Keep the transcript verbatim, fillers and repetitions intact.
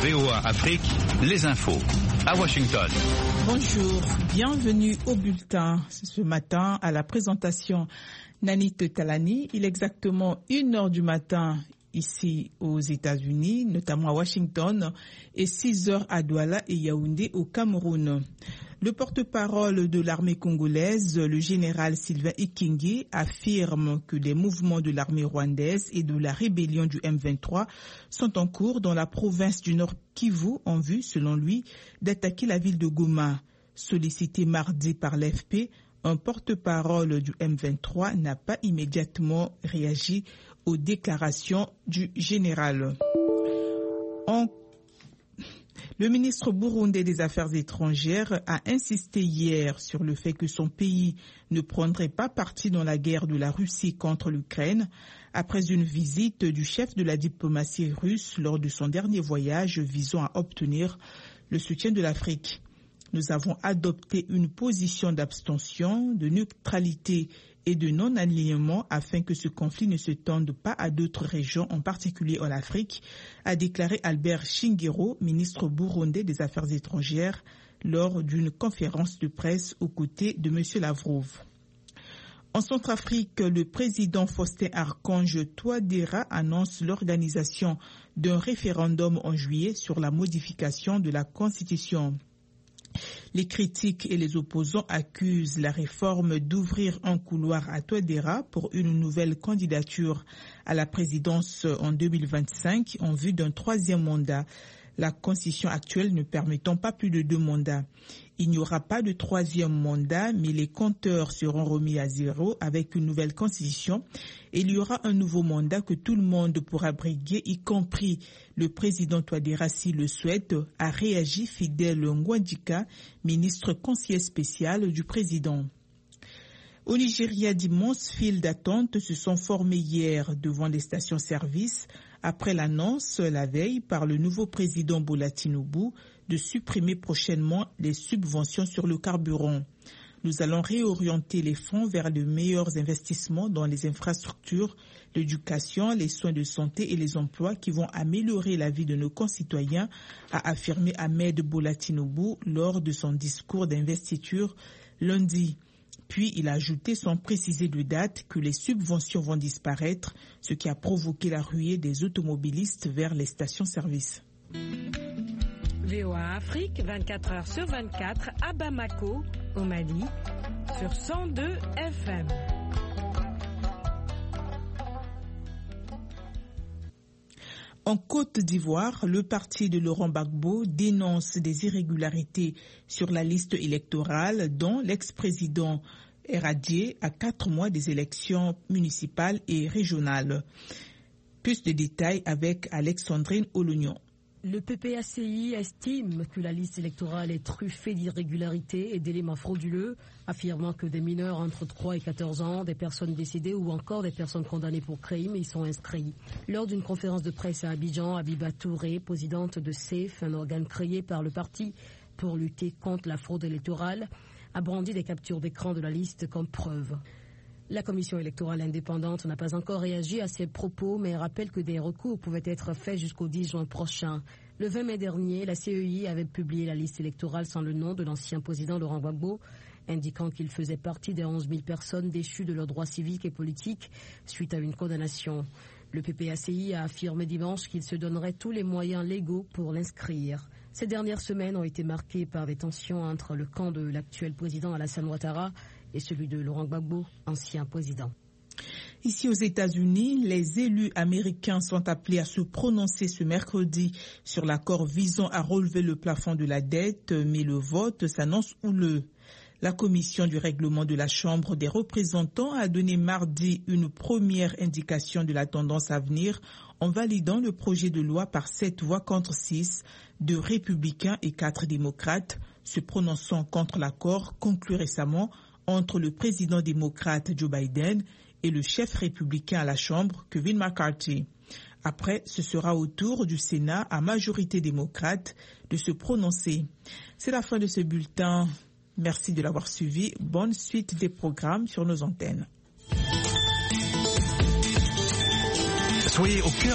V O A Afrique, les infos à Washington. Bonjour, bienvenue au bulletin. Ce matin, à la présentation Nanit Talani, il est exactement une heure du matin ici aux États-Unis, notamment à Washington, et six heures à Douala et Yaoundé au Cameroun. Le porte-parole de l'armée congolaise, le général Sylvain Ikingi, affirme que les mouvements de l'armée rwandaise et de la rébellion du M vingt-trois sont en cours dans la province du Nord Kivu en vue, selon lui, d'attaquer la ville de Goma. Sollicité mardi par l'A F P, un porte-parole du M vingt-trois n'a pas immédiatement réagi aux déclarations du général. En Le ministre burundais des Affaires étrangères a insisté hier sur le fait que son pays ne prendrait pas parti dans la guerre de la Russie contre l'Ukraine après une visite du chef de la diplomatie russe lors de son dernier voyage visant à obtenir le soutien de l'Afrique. Nous avons adopté une position d'abstention, de neutralité et de non-alignement afin que ce conflit ne se tende pas à d'autres régions, en particulier en Afrique, a déclaré Albert Shingiro, ministre burundais des Affaires étrangères, lors d'une conférence de presse aux côtés de M. Lavrov. En Centrafrique, le président Faustin Archange Touadéra annonce l'organisation d'un référendum en juillet sur la modification de la Constitution. Les critiques et les opposants accusent la réforme d'ouvrir un couloir à Touadéra pour une nouvelle candidature à la présidence en deux mille vingt-cinq en vue d'un troisième mandat, la constitution actuelle ne permettant pas plus de deux mandats. Il n'y aura pas de troisième mandat, mais les compteurs seront remis à zéro avec une nouvelle constitution et il y aura un nouveau mandat que tout le monde pourra briguer, y compris le président Touadéra s'il le souhaite, a réagi Fidèle Ngwandika, ministre conseiller spécial du président. Au Nigeria, d'immenses files d'attente se sont formées hier devant les stations-service après l'annonce la veille par le nouveau président Bola Tinubu de supprimer prochainement les subventions sur le carburant. Nous allons réorienter les fonds vers de meilleurs investissements dans les infrastructures, l'éducation, les soins de santé et les emplois qui vont améliorer la vie de nos concitoyens, a affirmé Ahmed Bola Tinubu lors de son discours d'investiture lundi. Puis il a ajouté sans préciser de date que les subventions vont disparaître, ce qui a provoqué la ruée des automobilistes vers les stations-service. V O A Afrique, vingt-quatre heures sur vingt-quatre, à Bamako, au Mali, sur cent deux F M. En Côte d'Ivoire, le parti de Laurent Gbagbo dénonce des irrégularités sur la liste électorale dont l'ex-président est radié à quatre mois des élections municipales et régionales. Plus de détails avec Alexandrine Olognon. Le P P A C I estime que la liste électorale est truffée d'irrégularités et d'éléments frauduleux, affirmant que des mineurs entre trois et quatorze ans, des personnes décédées ou encore des personnes condamnées pour crime y sont inscrits. Lors d'une conférence de presse à Abidjan, Abiba Touré, présidente de SAFE, un organe créé par le parti pour lutter contre la fraude électorale, a brandi des captures d'écran de la liste comme preuve. La commission électorale indépendante n'a pas encore réagi à ces propos, mais rappelle que des recours pouvaient être faits jusqu'au dix juin prochain. Le vingt mai dernier, la C E I avait publié la liste électorale sans le nom de l'ancien président Laurent Gbagbo, indiquant qu'il faisait partie des onze mille personnes déchues de leurs droits civiques et politiques suite à une condamnation. Le P P A C I a affirmé dimanche qu'il se donnerait tous les moyens légaux pour l'inscrire. Ces dernières semaines ont été marquées par des tensions entre le camp de l'actuel président Alassane Ouattara et celui de Laurent Gbagbo, ancien président. Ici aux États-Unis, les élus américains sont appelés à se prononcer ce mercredi sur l'accord visant à relever le plafond de la dette, mais le vote s'annonce houleux. La commission du règlement de la Chambre des représentants a donné mardi une première indication de la tendance à venir en validant le projet de loi par sept voix contre six de républicains et quatre démocrates, se prononçant contre l'accord conclu récemment entre le président démocrate Joe Biden et le chef républicain à la Chambre, Kevin McCarthy. Après, ce sera au tour du Sénat à majorité démocrate de se prononcer. C'est la fin de ce bulletin. Merci de l'avoir suivi. Bonne suite des programmes sur nos antennes. Soyez au cœur